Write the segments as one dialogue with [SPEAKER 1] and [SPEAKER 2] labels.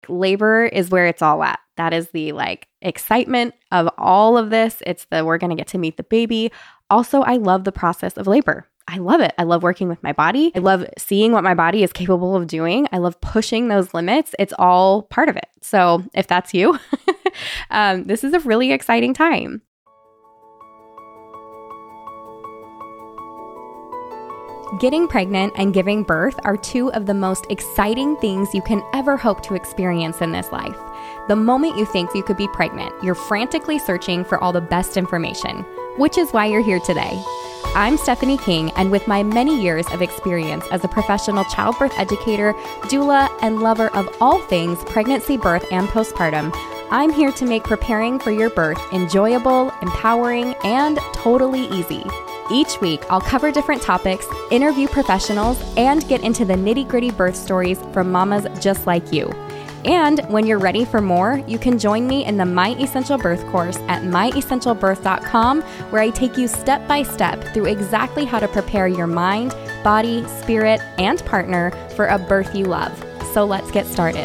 [SPEAKER 1] Labor is where it's all at. That is the excitement of all of this. It's we're going to get to meet the baby. Also, I love the process of labor. I love it. I love working with my body. I love seeing what my body is capable of doing. I love pushing those limits. It's all part of it. So if that's you, this is a really exciting time. Getting pregnant and giving birth are two of the most exciting things you can ever hope to experience in this life. The moment you think you could be pregnant, you're frantically searching for all the best information, which is why you're here today. I'm Stephanie King, and with my many years of experience as a professional childbirth educator, doula, and lover of all things pregnancy, birth, and postpartum, I'm here to make preparing for your birth enjoyable, empowering, and totally easy. Each week, I'll cover different topics, interview professionals, and get into the nitty-gritty birth stories from mamas just like you. And when you're ready for more, you can join me in the My Essential Birth course at myessentialbirth.com, where I take you step by step through exactly how to prepare your mind, body, spirit, and partner for a birth you love. So let's get started.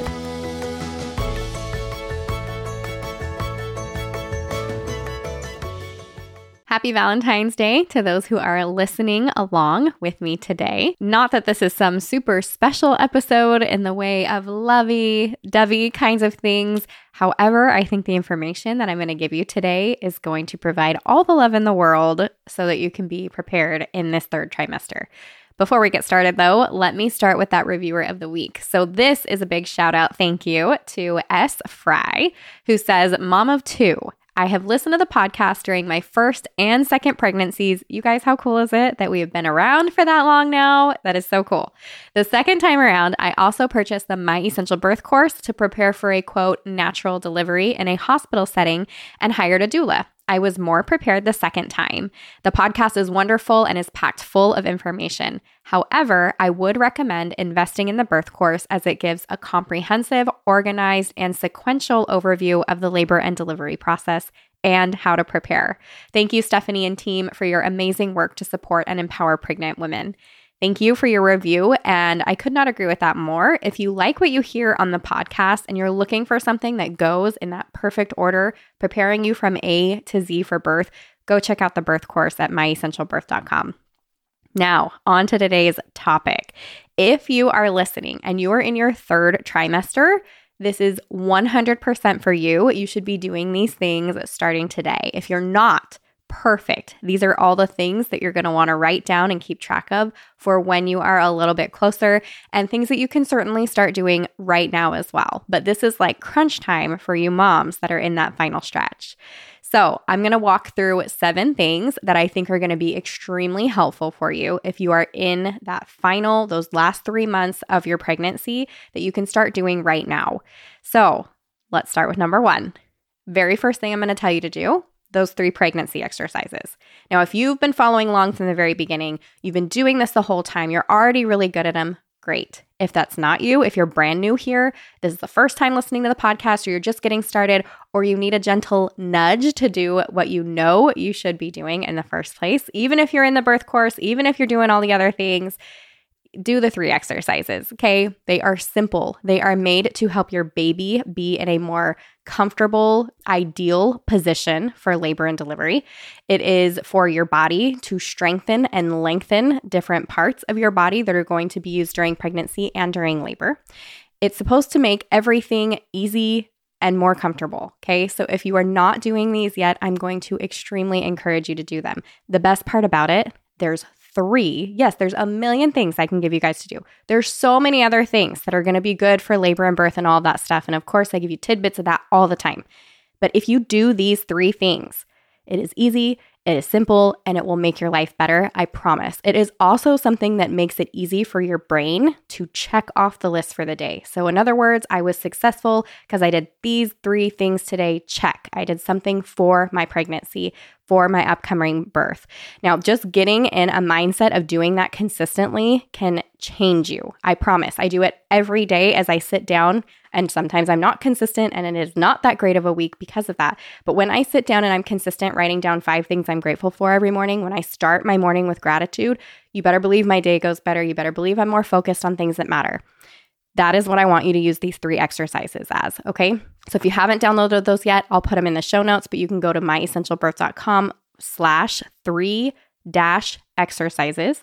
[SPEAKER 1] Happy Valentine's Day to those who are listening along with me today. Not that this is some super special episode in the way of lovey-dovey kinds of things. However, I think the information that I'm going to give you today is going to provide all the love in the world so that you can be prepared in this third trimester. Before we get started though, let me start with that reviewer of the week. So this is a big shout out thank you to S. Fry, who says, Mom of two. I have listened to the podcast during my first and second pregnancies. You guys, how cool is it that we have been around for that long now? That is so cool. The second time around, I also purchased the My Essential Birth course to prepare for a, quote, natural delivery in a hospital setting and hired a doula. I was more prepared the second time. The podcast is wonderful and is packed full of information. However, I would recommend investing in the birth course as it gives a comprehensive, organized, and sequential overview of the labor and delivery process and how to prepare. Thank you, Stephanie and team, for your amazing work to support and empower pregnant women. Thank you for your review, and I could not agree with that more. If you like what you hear on the podcast and you're looking for something that goes in that perfect order, preparing you from A to Z for birth, go check out the birth course at myessentialbirth.com. Now, on to today's topic. If you are listening and you are in your third trimester, this is 100% for you. You should be doing these things starting today. If you're not, perfect. These are all the things that you're going to want to write down and keep track of for when you are a little bit closer, and things that you can certainly start doing right now as well. But this is like crunch time for you moms that are in that final stretch. So I'm going to walk through 7 things that I think are going to be extremely helpful for you if you are in that final, those last 3 months of your pregnancy that you can start doing right now. So let's start with number 1. Very first thing I'm going to tell you to do, those 3 pregnancy exercises. Now, if you've been following along from the very beginning, you've been doing this the whole time, you're already really good at them, great. If that's not you, if you're brand new here, this is the first time listening to the podcast, or you're just getting started, or you need a gentle nudge to do what you know you should be doing in the first place, even if you're in the birth course, even if you're doing all the other things, do the 3 exercises, okay? They are simple. They are made to help your baby be in a more comfortable, ideal position for labor and delivery. It is for your body to strengthen and lengthen different parts of your body that are going to be used during pregnancy and during labor. It's supposed to make everything easy and more comfortable, okay? So if you are not doing these yet, I'm going to extremely encourage you to do them. The best part about it, there's 3. Yes, there's a million things I can give you guys to do. There's so many other things that are going to be good for labor and birth and all that stuff. And of course, I give you tidbits of that all the time. But if you do these 3 things, it is easy, it is simple, and it will make your life better. I promise. It is also something that makes it easy for your brain to check off the list for the day. So in other words, I was successful because I did these 3 things today. Check. I did something for my pregnancy, for my upcoming birth. Now, just getting in a mindset of doing that consistently can change you. I promise. I do it every day as I sit down, and sometimes I'm not consistent and it is not that great of a week because of that. But when I sit down and I'm consistent writing down 5 things I'm grateful for every morning, when I start my morning with gratitude, you better believe my day goes better. You better believe I'm more focused on things that matter. That is what I want you to use these 3 exercises as, okay? So if you haven't downloaded those yet, I'll put them in the show notes, but you can go to myessentialbirth.com/3-exercises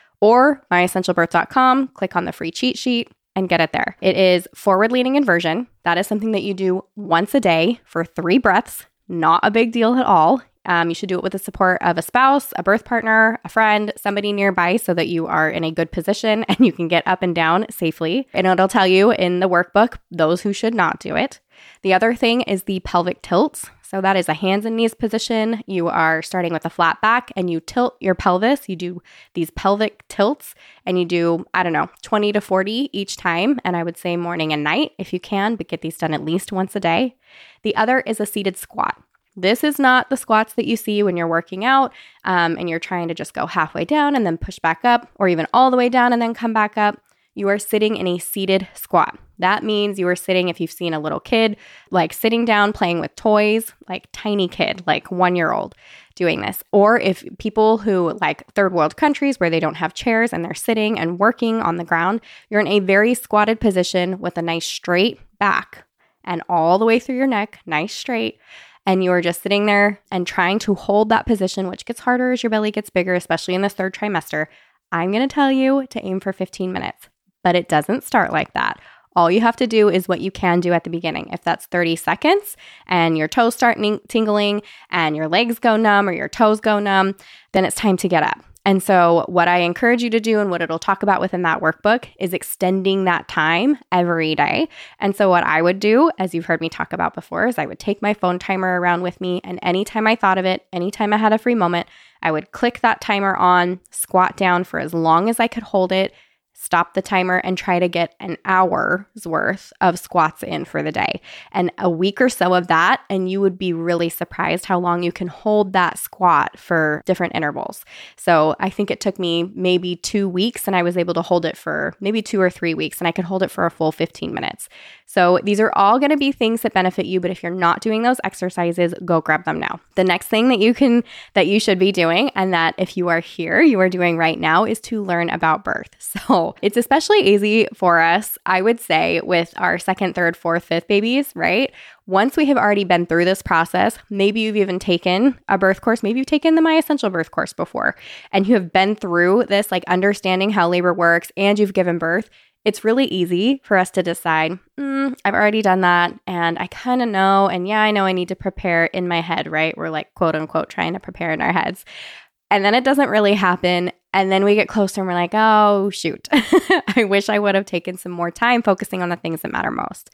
[SPEAKER 1] or myessentialbirth.com, click on the free cheat sheet and get it there. It is forward leaning inversion. That is something that you do once a day for 3 breaths. Not a big deal at all. You should do it with the support of a spouse, a birth partner, a friend, somebody nearby so that you are in a good position and you can get up and down safely. And it'll tell you in the workbook those who should not do it. The other thing is the pelvic tilts. So that is a hands and knees position. You are starting with a flat back and you tilt your pelvis. You do these pelvic tilts and you do, 20 to 40 each time. And I would say morning and night if you can, but get these done at least once a day. The other is a seated squat. This is not the squats that you see when you're working out and you're trying to just go halfway down and then push back up, or even all the way down and then come back up. You are sitting in a seated squat. That means you are sitting, if you've seen a little kid, like sitting down playing with toys, like tiny kid, like 1-year-old doing this. Or if people who like third world countries where they don't have chairs and they're sitting and working on the ground, you're in a very squatted position with a nice straight back and all the way through your neck, nice straight. And you are just sitting there and trying to hold that position, which gets harder as your belly gets bigger, especially in this 3rd trimester. I'm going to tell you to aim for 15 minutes, but it doesn't start like that. All you have to do is what you can do at the beginning. If that's 30 seconds and your toes start tingling and your legs go numb or your toes go numb, then it's time to get up. And so what I encourage you to do and what it'll talk about within that workbook is extending that time every day. And so what I would do, as you've heard me talk about before, is I would take my phone timer around with me, and anytime I thought of it, anytime I had a free moment, I would click that timer on, squat down for as long as I could hold it, stop the timer, and try to get an hour's worth of squats in for the day. And a week or so of that, and you would be really surprised how long you can hold that squat for different intervals. So I think it took me maybe 2 weeks, and I was able to hold it for maybe 2 or 3 weeks, and I could hold it for a full 15 minutes. So these are all going to be things that benefit you, but if you're not doing those exercises, go grab them now. The next thing that you should be doing, and that if you are here, you are doing right now, is to learn about birth. So it's especially easy for us, I would say, with our 2nd, 3rd, 4th, 5th babies, right? Once we have already been through this process, maybe you've even taken a birth course, maybe you've taken the My Essential Birth course before, and you have been through this, like understanding how labor works, and you've given birth. It's really easy for us to decide, I've already done that, and I kind of know, and yeah, I know I need to prepare in my head, right? We're like, quote unquote, trying to prepare in our heads. And then it doesn't really happen. And then we get closer and we're like, oh, shoot, I wish I would have taken some more time focusing on the things that matter most.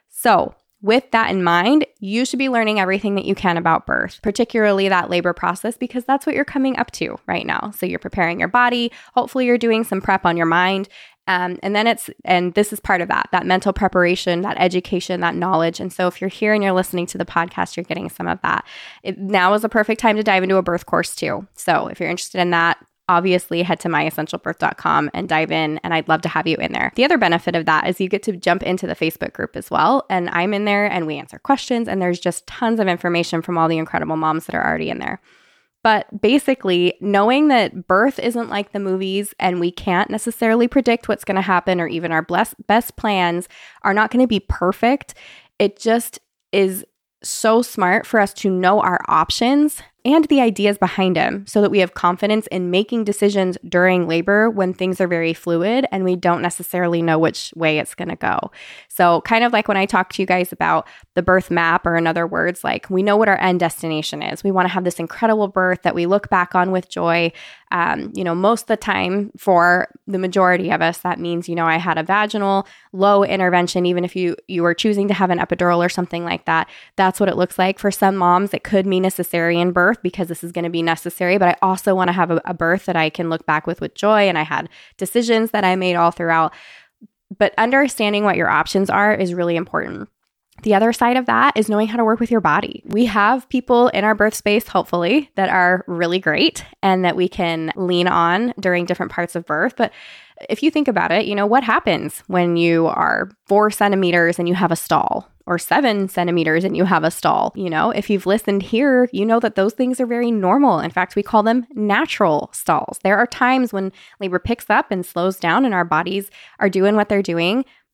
[SPEAKER 1] So with that in mind, you should be learning everything that you can about birth, particularly that labor process, because that's what you're coming up to right now. So you're preparing your body. Hopefully you're doing some prep on your mind. And this is part of that mental preparation, that education, that knowledge. And so if you're here and you're listening to the podcast, you're getting some of that. Now is a perfect time to dive into a birth course too. So if you're interested in that, obviously head to myessentialbirth.com and dive in, and I'd love to have you in there. The other benefit of that is you get to jump into the Facebook group as well, and I'm in there and we answer questions, and there's just tons of information from all the incredible moms that are already in there. But basically, knowing that birth isn't like the movies and we can't necessarily predict what's going to happen, or even our best plans are not going to be perfect, it just is so smart for us to know our options and the ideas behind them so that we have confidence in making decisions during labor when things are very fluid and we don't necessarily know which way it's going to go. So kind of like when I talk to you guys about the birth map, or in other words, like we know what our end destination is. We want to have this incredible birth that we look back on with joy. Most of the time for the majority of us, that means, I had a vaginal low intervention, even if you were choosing to have an epidural or something like that. That's what it looks like. For some moms, it could mean a cesarean birth because this is going to be necessary, but I also want to have a birth that I can look back with joy, and I had decisions that I made all throughout. But understanding what your options are is really important. The other side of that is knowing how to work with your body. We have people in our birth space, hopefully, that are really great and that we can lean on during different parts of birth. But if you think about it, what happens when you are 4 centimeters and you have a stall, or 7 centimeters and you have a stall? If you've listened here, you know that those things are very normal. In fact, we call them natural stalls. There are times when labor picks up and slows down and our bodies are doing what they're doing.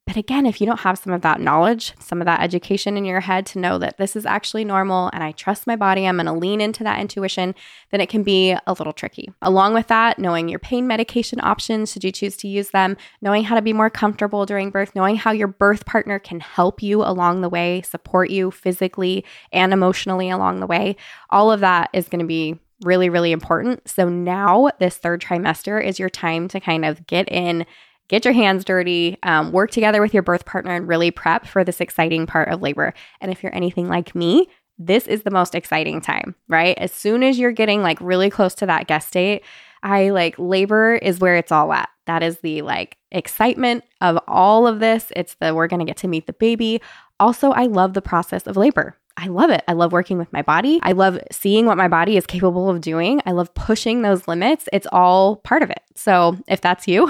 [SPEAKER 1] But again, if you don't have some of that knowledge, some of that education in your head to know that this is actually normal and I trust my body, I'm going to lean into that intuition, then it can be a little tricky. Along with that, knowing your pain medication options, should you choose to use them, knowing how to be more comfortable during birth, knowing how your birth partner can help you along the way, support you physically and emotionally along the way. All of that is going to be really, really important. So now this third trimester is your time to kind of get your hands dirty, work together with your birth partner and really prep for this exciting part of labor. And if you're anything like me, this is the most exciting time, right? As soon as you're getting like really close to that guest date, labor is where it's all at. That is the like excitement of all of this. It's we're going to get to meet the baby. Also, I love the process of labor. I love it. I love working with my body. I love seeing what my body is capable of doing. I love pushing those limits. It's all part of it. So if that's you,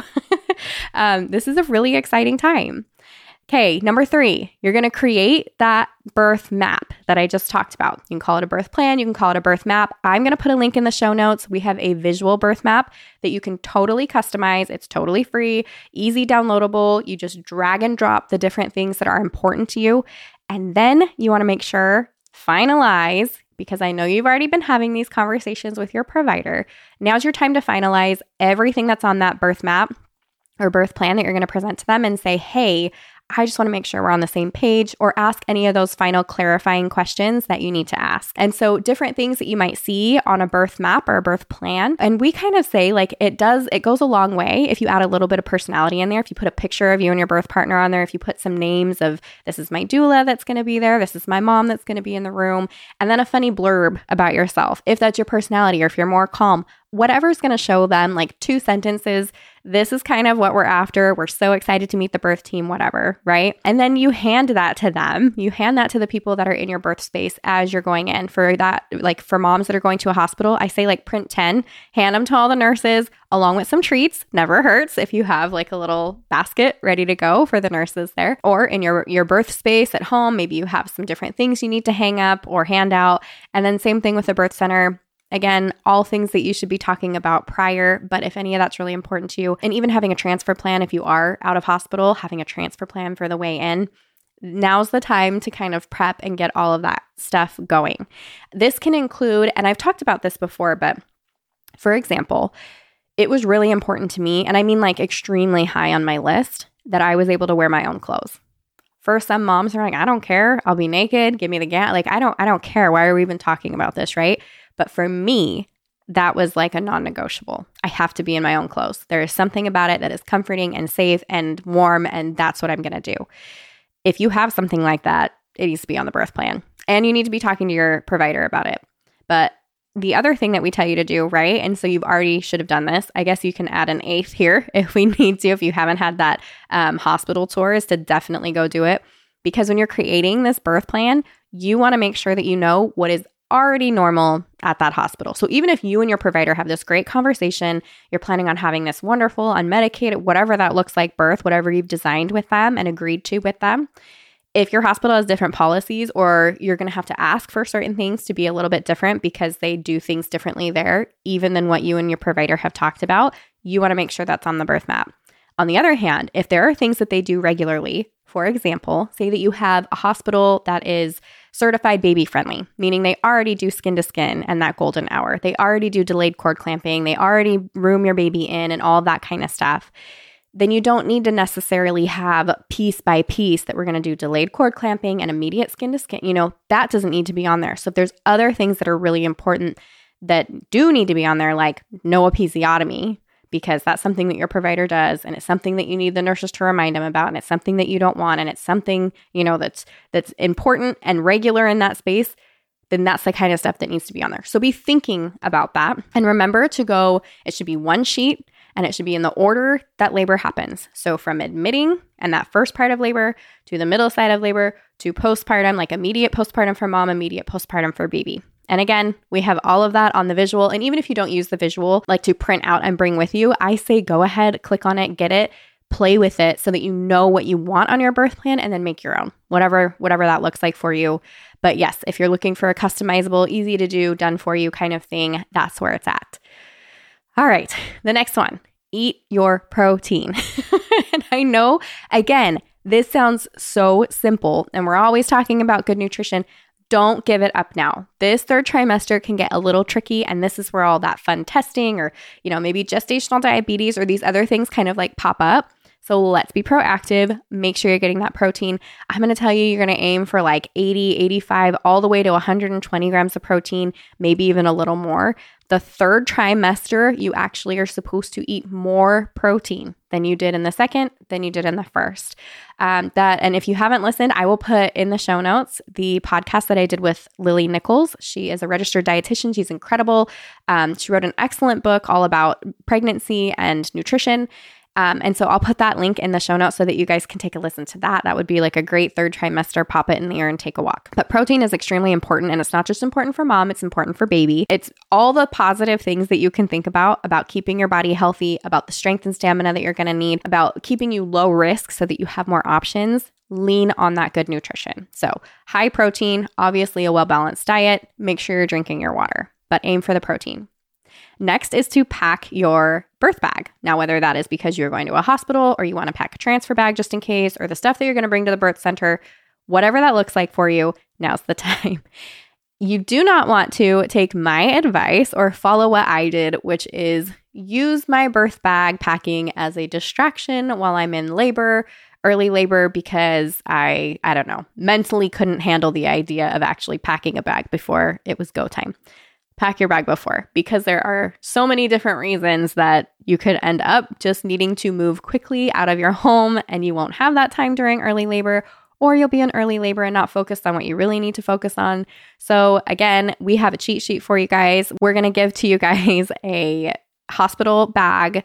[SPEAKER 1] this is a really exciting time. Okay, number 3, you're going to create that birth map that I just talked about. You can call it a birth plan. You can call it a birth map. I'm going to put a link in the show notes. We have a visual birth map that you can totally customize. It's totally free, easy downloadable. You just drag and drop the different things that are important to you. And then you want to make sure, finalize, because I know you've already been having these conversations with your provider. Now's your time to finalize everything that's on that birth map or birth plan that you're going to present to them and say, hey, I just want to make sure we're on the same page, or ask any of those final clarifying questions that you need to ask. And so different things that you might see on a birth map or a birth plan. And we kind of say like it goes a long way if you add a little bit of personality in there. If you put a picture of you and your birth partner on there, if you put some names of this is my doula that's going to be there, this is my mom that's going to be in the room, and then a funny blurb about yourself, if that's your personality or if you're more calm, whatever's going to show them, like 2 sentences, this is kind of what we're after. We're so excited to meet the birth team, whatever, right? And then you hand that to them. You hand that to the people that are in your birth space as you're going in. For that, like for moms that are going to a hospital, I say like print 10, hand them to all the nurses along with some treats. Never hurts if you have like a little basket ready to go for the nurses there. Or in your birth space at home, maybe you have some different things you need to hang up or hand out. And then same thing with the birth center. Again, all things that you should be talking about prior, but if any of that's really important to you, and even having a transfer plan if you are out of hospital, having a transfer plan for the way in, now's the time to kind of prep and get all of that stuff going. This can include, and I've talked about this before, but for example, it was really important to me, and I mean like extremely high on my list, that I was able to wear my own clothes. For some moms are like, I don't care. I'll be naked. Give me the gown. Like, I don't care. Why are we even talking about this, right? But for me, that was like a non-negotiable. I have to be in my own clothes. There is something about it that is comforting and safe and warm, and that's what I'm going to do. If you have something like that, it needs to be on the birth plan, and you need to be talking to your provider about it. But the other thing that we tell you to do, right? And so you've already should have done this. I guess you can add an 8th here if we need to. If you haven't had that hospital tour, is to definitely go do it. Because when you're creating this birth plan, you want to make sure that you know what is already normal at that hospital. So even if you and your provider have this great conversation, you're planning on having this wonderful, unmedicated, whatever that looks like birth, whatever you've designed with them and agreed to with them. If your hospital has different policies, or you're going to have to ask for certain things to be a little bit different because they do things differently there, even than what you and your provider have talked about, you want to make sure that's on the birth map. On the other hand, if there are things that they do regularly, for example, say that you have a hospital that is certified baby friendly, meaning they already do skin to skin and that golden hour. They already do delayed cord clamping. They already room your baby in and all that kind of stuff. Then you don't need to necessarily have piece by piece that we're going to do delayed cord clamping and immediate skin to skin. That doesn't need to be on there. So if there's other things that are really important that do need to be on there, like no episiotomy, because that's something that your provider does, and it's something that you need the nurses to remind them about, and it's something that you don't want, and it's something, that's important and regular in that space, then that's the kind of stuff that needs to be on there. So be thinking about that. And remember to go, it should be one sheet, and it should be in the order that labor happens. So from admitting and that first part of labor to the middle side of labor to postpartum, like immediate postpartum for mom, immediate postpartum for baby. And again, we have all of that on the visual. And even if you don't use the visual, like to print out and bring with you, I say go ahead, click on it, get it, play with it so that you know what you want on your birth plan, and then make your own, whatever that looks like for you. But yes, if you're looking for a customizable, easy to do, done for you kind of thing, that's where it's at. All right, the next one, eat your protein. And I know, again, This sounds so simple, and we're always talking about good nutrition. Don't give it up now. This third trimester can get a little tricky, and this is where all that fun testing or, maybe gestational diabetes or these other things kind of like pop up. So let's be proactive. Make sure you're getting that protein. I'm going to tell you, you're going to aim for like 80, 85, all the way to 120 grams of protein, maybe even a little more. The third trimester, you actually are supposed to eat more protein than you did in the second, than you did in the first. And if you haven't listened, I will put in the show notes the podcast that I did with Lily Nichols. She is a registered dietitian. She's incredible. She wrote an excellent book all about pregnancy and nutrition. And so I'll put that link in the show notes so that you guys can take a listen to that. That would be like a great third trimester, pop it in the air and take a walk. But protein is extremely important, and it's not just important for mom, it's important for baby. It's all the positive things that you can think about keeping your body healthy, about the strength and stamina that you're going to need, about keeping you low risk so that you have more options. Lean on that good nutrition. So high protein, obviously a well-balanced diet. Make sure you're drinking your water, but aim for the protein. Next is to pack your birth bag. Now, whether that is because you're going to a hospital or you want to pack a transfer bag just in case, or the stuff that you're going to bring to the birth center, whatever that looks like for you, now's the time. You do not want to take my advice or follow what I did, which is use my birth bag packing as a distraction while I'm in labor, early labor, because I don't know, mentally couldn't handle the idea of actually packing a bag before it was go time. Pack your bag before, because there are so many different reasons that you could end up just needing to move quickly out of your home, and you won't have that time during early labor, or you'll be in early labor and not focused on what you really need to focus on. So again, we have a cheat sheet for you guys. We're going to give to you guys a hospital bag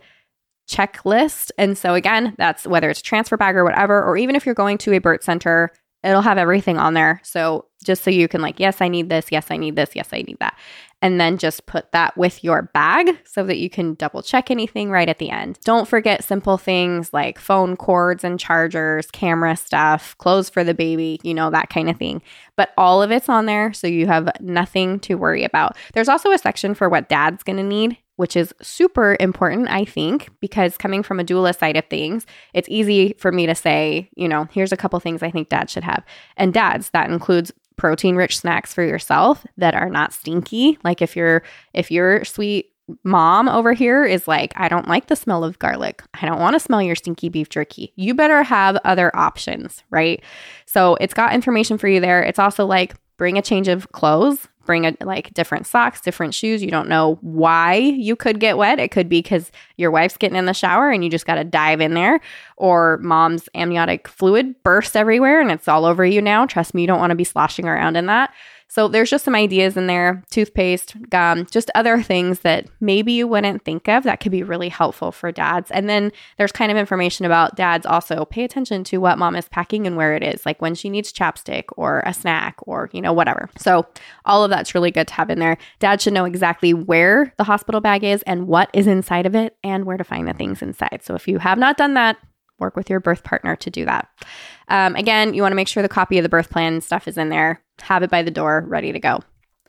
[SPEAKER 1] checklist. And so again, that's whether it's a transfer bag or whatever, or even if you're going to a birth center, it'll have everything on there. So just so you can yes, I need this. Yes, I need this. Yes, I need that. And then just put that with your bag so that you can double check anything right at the end. Don't forget simple things like phone cords and chargers, camera stuff, clothes for the baby, that kind of thing. But all of it's on there, so you have nothing to worry about. There's also a section for what dad's going to need, which is super important, I think, because coming from a doula side of things, it's easy for me to say, here's a couple things I think dad should have. And dads, that includes protein-rich snacks for yourself that are not stinky. Like if your sweet mom over here is like, I don't like the smell of garlic, I don't want to smell your stinky beef jerky, you better have other options, right? So it's got information for you there. It's also like, bring a change of clothes, bring different socks, different shoes. You don't know why you could get wet. It could be because your wife's getting in the shower and you just got to dive in there, or mom's amniotic fluid bursts everywhere and it's all over you now. Trust me, you don't want to be sloshing around in that. So there's just some ideas in there, toothpaste, gum, just other things that maybe you wouldn't think of that could be really helpful for dads. And then there's kind of information about dads also. Pay attention to what mom is packing and where it is, like when she needs chapstick or a snack or, whatever. So all of that's really good to have in there. Dad should know exactly where the hospital bag is and what is inside of it and where to find the things inside. So if you have not done that, work with your birth partner to do that. Again, you want to make sure the copy of the birth plan stuff is in there. Have it by the door, ready to go.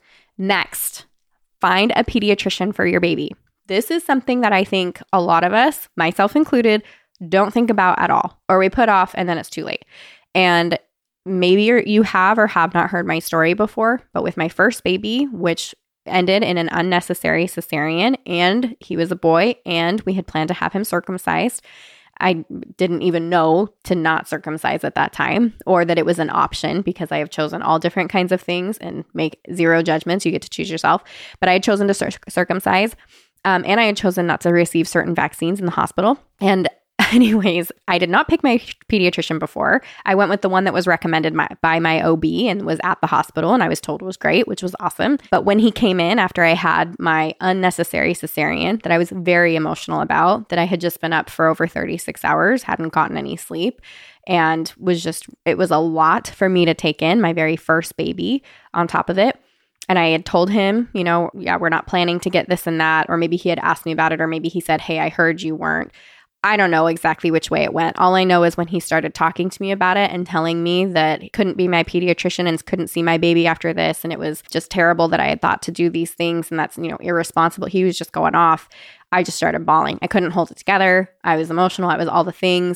[SPEAKER 1] Next, find a pediatrician for your baby. This is something that I think a lot of us, myself included, don't think about at all, or we put off and then it's too late. And maybe you have or have not heard my story before, but with my first baby, which ended in an unnecessary cesarean, and he was a boy, and we had planned to have him circumcised. I didn't even know to not circumcise at that time, or that it was an option, because I have chosen all different kinds of things and make zero judgments. You get to choose yourself. But I had chosen to circumcise, and I had chosen not to receive certain vaccines in the hospital. And anyways, I did not pick my pediatrician before. I went with the one that was recommended by my OB and was at the hospital, and I was told was great, which was awesome. But when he came in after I had my unnecessary cesarean that I was very emotional about, that I had just been up for over 36 hours, hadn't gotten any sleep, and it was a lot for me to take in, my very first baby on top of it. And I had told him, we're not planning to get this and that, or maybe he had asked me about it, or maybe he said, hey, I heard you weren't. I don't know exactly which way it went. All I know is when he started talking to me about it and telling me that he couldn't be my pediatrician and couldn't see my baby after this, and it was just terrible that I had thought to do these things, and that's, irresponsible. He was just going off. I just started bawling. I couldn't hold it together. I was emotional. I was all the things.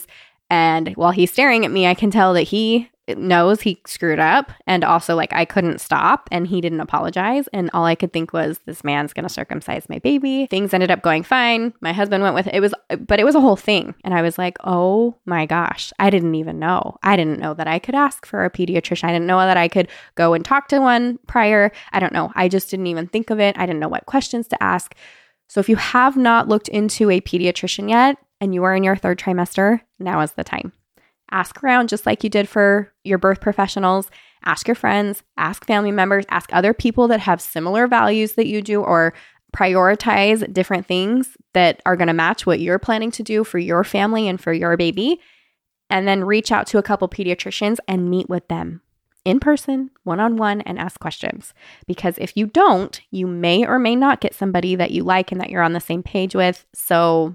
[SPEAKER 1] And while he's staring at me, I can tell that he knows he screwed up. And also, like, I couldn't stop and he didn't apologize. And all I could think was, this man's going to circumcise my baby. Things ended up going fine. My husband went with it. But it was a whole thing. And I was like, oh my gosh, I didn't even know. I didn't know that I could ask for a pediatrician. I didn't know that I could go and talk to one prior. I don't know. I just didn't even think of it. I didn't know what questions to ask. So if you have not looked into a pediatrician yet and you are in your 3rd trimester, now is the time. Ask around just like you did for your birth professionals. Ask your friends, ask family members, ask other people that have similar values that you do, or prioritize different things that are going to match what you're planning to do for your family and for your baby. And then reach out to a couple pediatricians and meet with them in person, one-on-one, and ask questions. Because if you don't, you may or may not get somebody that you like and that you're on the same page with. So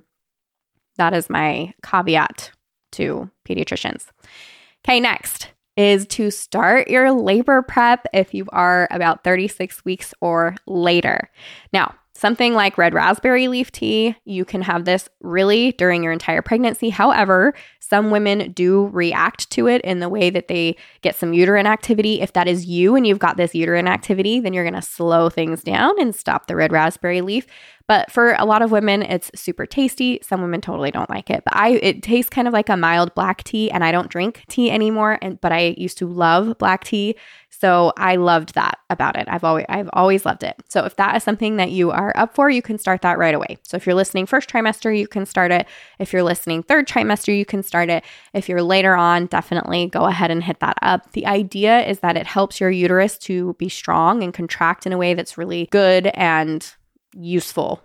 [SPEAKER 1] that is my caveat to pediatricians. Okay, next is to start your labor prep if you are about 36 weeks or later. Now, something like red raspberry leaf tea, you can have this really during your entire pregnancy. However, some women do react to it in the way that they get some uterine activity. If that is you and you've got this uterine activity, then you're going to slow things down and stop the red raspberry leaf. But for a lot of women, it's super tasty. Some women totally don't like it. But it tastes kind of like a mild black tea, and I don't drink tea anymore. But I used to love black tea, so I loved that about it. I've always loved it. So if that is something that you are up for, you can start that right away. So if you're listening 1st trimester, you can start it. If you're listening 3rd trimester, you can start it. If you're later on, definitely go ahead and hit that up. The idea is that it helps your uterus to be strong and contract in a way that's really good and useful.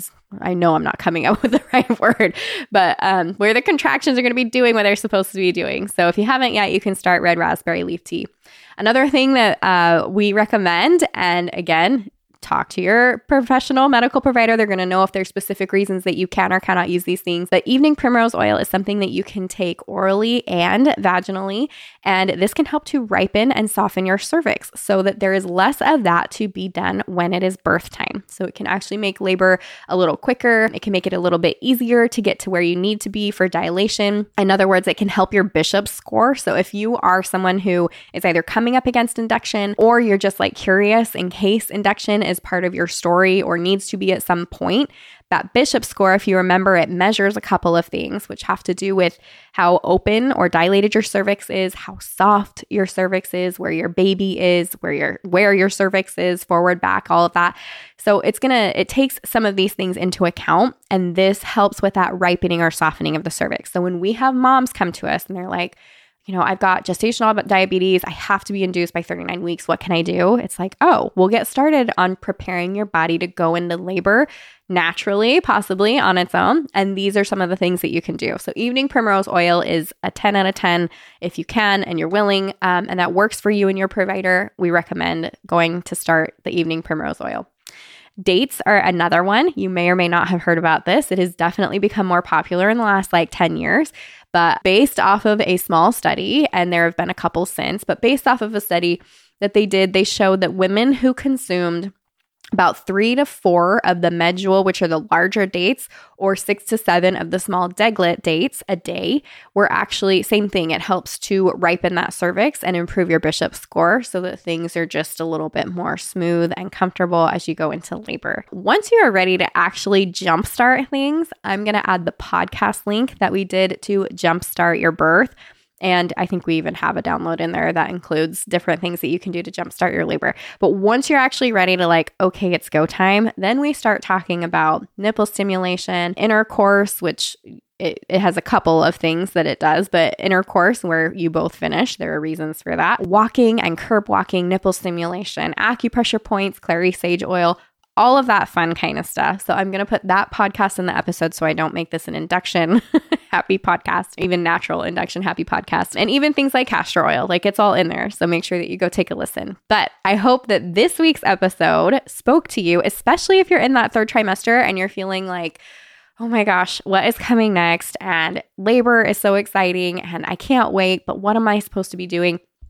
[SPEAKER 1] I know I'm not coming up with the right word, but where the contractions are going to be doing what they're supposed to be doing. So if you haven't yet, you can start red raspberry leaf tea. Another thing that we recommend, and again, talk to your professional medical provider. They're going to know if there's specific reasons that you can or cannot use these things. But evening primrose oil is something that you can take orally and vaginally, and this can help to ripen and soften your cervix so that there is less of that to be done when it is birth time. So it can actually make labor a little quicker. It can make it a little bit easier to get to where you need to be for dilation. In other words, it can help your Bishop's score. So if you are someone who is either coming up against induction or you're just like curious in case induction is part of your story or needs to be at some point, that Bishop's score, if you remember, it measures a couple of things which have to do with how open or dilated your cervix is, how soft your cervix is, where your baby is, where your cervix is, forward, back, all of that. So it takes some of these things into account, and this helps with that ripening or softening of the cervix. So when we have moms come to us and they're like, I've got gestational diabetes. I have to be induced by 39 weeks. What can I do? It's like, oh, we'll get started on preparing your body to go into labor naturally, possibly on its own. And these are some of the things that you can do. So evening primrose oil is a 10 out of 10 if you can and you're willing, and that works for you and your provider. We recommend going to start the evening primrose oil. Dates are another one. You may or may not have heard about this. It has definitely become more popular in the last 10 years. But based off of a small study, and there have been a couple since, but based off of a study that they did, they showed that women who consumed about 3 to 4 of the medjool, which are the larger dates, or 6 to 7 of the small deglet dates a day, were actually same thing. It helps to ripen that cervix and improve your Bishop's score so that things are just a little bit more smooth and comfortable as you go into labor. Once you are ready to actually jumpstart things, I'm going to add the podcast link that we did to jumpstart your birth. And I think we even have a download in there that includes different things that you can do to jumpstart your labor. But once you're actually ready to okay, it's go time, then we start talking about nipple stimulation, intercourse, which it has a couple of things that it does, but intercourse where you both finish, there are reasons for that. Walking and curb walking, nipple stimulation, acupressure points, clary sage oil, all of that fun kind of stuff. So I'm going to put that podcast in the episode so I don't make this an induction happy podcast, even natural induction happy podcast, and even things like castor oil. It's all in there. So make sure that you go take a listen. But I hope that this week's episode spoke to you, especially if you're in that 3rd trimester and you're feeling like, oh my gosh, what is coming next? And labor is so exciting and I can't wait, but what am I supposed to be doing?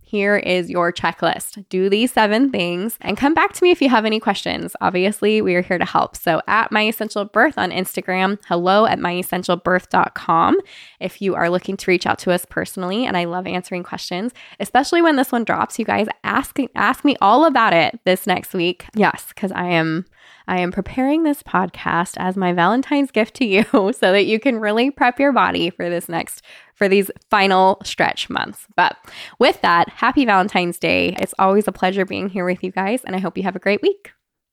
[SPEAKER 1] Here is your checklist. Do these 7 things and come back to me if you have any questions. Obviously, we are here to help. So at My Essential Birth on Instagram, hello@myessentialbirth.com if you are looking to reach out to us personally. And I love answering questions, especially when this one drops. You guys ask me all about it this next week. Yes, because I am preparing this podcast as my Valentine's gift to you so that you can really prep your body for these final stretch months. But with that, happy Valentine's Day. It's always a pleasure being here with you guys, and I hope you have a great week.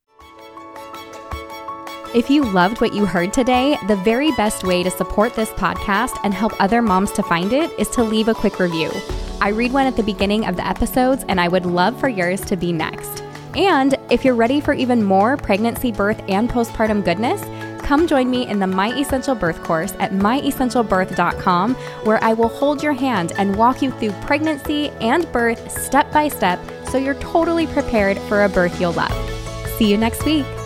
[SPEAKER 1] If you loved what you heard today, the very best way to support this podcast and help other moms to find it is to leave a quick review. I read one at the beginning of the episodes, and I would love for yours to be next. And if you're ready for even more pregnancy, birth, and postpartum goodness, come join me in the My Essential Birth course at myessentialbirth.com, where I will hold your hand and walk you through pregnancy and birth step by step so you're totally prepared for a birth you'll love. See you next week.